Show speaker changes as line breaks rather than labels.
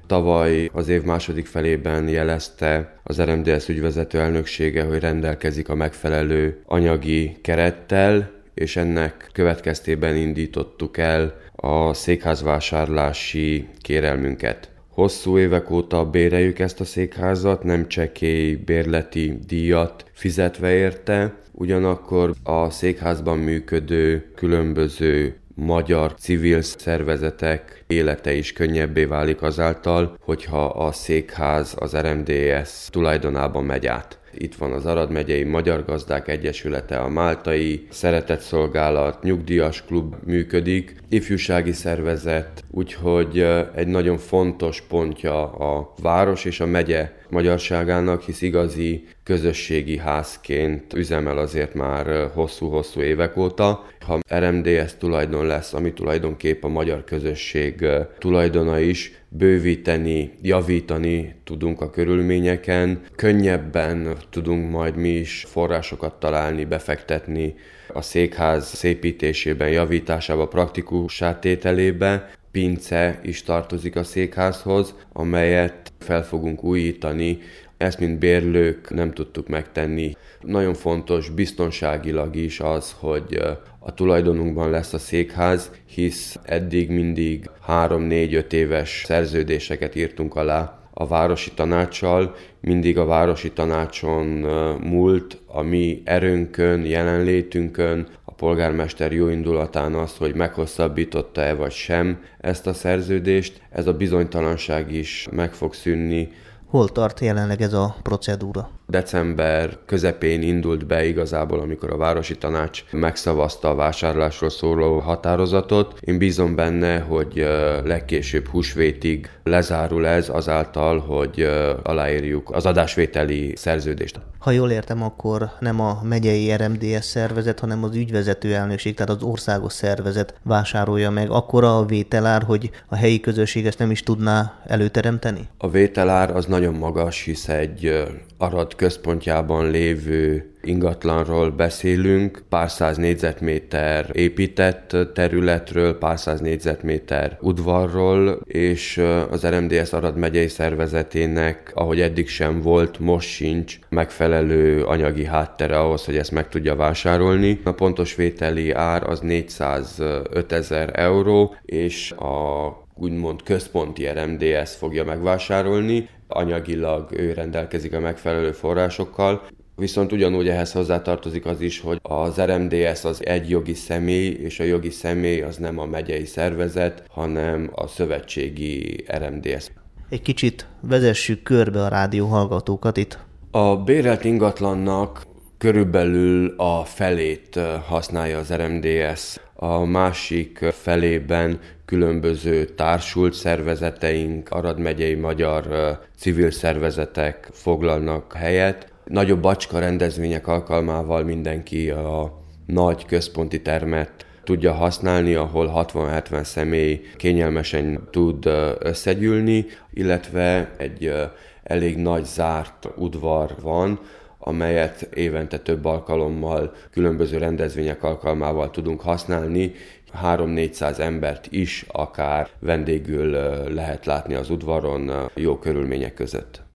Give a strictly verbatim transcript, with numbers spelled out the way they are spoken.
Tavaly az év második felében jelezte az er em dé es ügyvezető elnöksége, hogy rendelkezik a megfelelő anyagi kerettel, és ennek következtében indítottuk el a székházvásárlási kérelmünket. Hosszú évek óta béreljük ezt a székházat, nem csekély bérleti díjat fizetve érte, ugyanakkor a székházban működő különböző magyar civil szervezetek élete is könnyebbé válik azáltal, hogyha a székház az er em dé es tulajdonában megy át. Itt van az Arad megyei Magyar Gazdák Egyesülete, a Máltai Szeretetszolgálat, nyugdíjas klub működik, ifjúsági szervezet, úgyhogy egy nagyon fontos pontja a város és a megye magyarságának, hisz igazi közösségi házként üzemel azért már hosszú-hosszú évek óta. Ha er em dé es tulajdon lesz, ami tulajdonképp a magyar közösség tulajdona is, bővíteni, javítani tudunk a körülményeken, könnyebben tudunk majd mi is forrásokat találni, befektetni a székház szépítésében, javításába, praktikussá tételébe. Pince is tartozik a székházhoz, amelyet fel fogunk újítani. Ezt, mint bérlők nem tudtuk megtenni. Nagyon fontos biztonságilag is az, hogy a tulajdonunkban lesz a székház, hisz eddig mindig három-négy-öt éves szerződéseket írtunk alá a városi tanácssal, mindig a városi tanácson múlt a mi erőnkön, jelenlétünkön, a polgármester jó indulatán az, hogy meghosszabbította-e vagy sem ezt a szerződést. Ez a bizonytalanság is meg fog szűnni.
Hol tart jelenleg ez a procedúra?
December közepén indult be igazából, amikor a városi tanács megszavazta a vásárlásról szóló határozatot. Én bízom benne, hogy legkésőbb húsvétig lezárul ez azáltal, hogy aláírjuk az adásvételi szerződést.
Ha jól értem, akkor nem a megyei er em dé es szervezet, hanem az ügyvezető elnökség, tehát az országos szervezet vásárolja meg. Akkora a vételár, hogy a helyi közösség ezt nem is tudná előteremteni?
A vételár az nagyon magas, hisz egy Arad központjában lévő ingatlanról beszélünk, pár száz négyzetméter épített területről, pár száz négyzetméter udvarról, és az er em dé es Arad megyei szervezetének, ahogy eddig sem volt, most sincs megfelelő anyagi háttere ahhoz, hogy ezt meg tudja vásárolni. A pontos vételi ár az négyszázötezer euró, és a úgymond központi er em dé es fogja megvásárolni, anyagilag ő rendelkezik a megfelelő forrásokkal, viszont ugyanúgy ehhez hozzátartozik az is, hogy az er em dé es az egy jogi személy, és a jogi személy az nem a megyei szervezet, hanem a szövetségi er em dé es.
Egy kicsit vezessük körbe a rádió hallgatókat itt.
A bérelt ingatlannak körülbelül a felét használja az er em dé es. A másik felében különböző társult szervezeteink, Arad megyei magyar civil szervezetek foglalnak helyet. Nagyobb bacska rendezvények alkalmával mindenki a nagy központi termet tudja használni, ahol hatvan-hetven személy kényelmesen tud összegyűlni, illetve egy elég nagy zárt udvar van, amelyet évente több alkalommal, különböző rendezvények alkalmával tudunk használni. három-négyszáz embert is akár vendégül lehet látni az udvaron jó körülmények között.